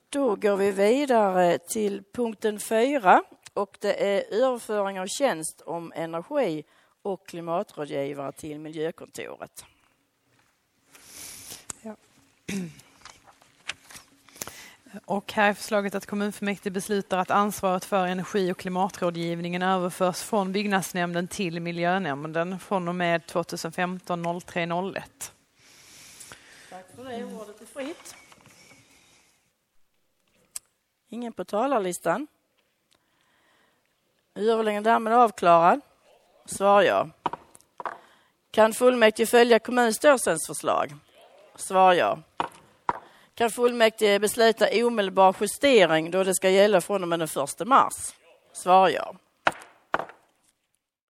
Då går vi vidare till punkten 4 och det är överföring av tjänst om energi och klimatrådgivare till miljökontoret. Ja. Och här är förslaget att kommunfullmäktige beslutar att ansvaret för energi- och klimatrådgivningen överförs från byggnadsnämnden till miljönämnden från och med 2015-03-01. Tack för det. Ordet är fritt. Ingen på talarlistan. Överläggningen därmed avklarad. Svar ja. Kan fullmäktige följa kommunstyrelsens förslag? Svar ja. Kan fullmäktige besluta omedelbar justering då det ska gälla från och med den 1 mars? Svar ja.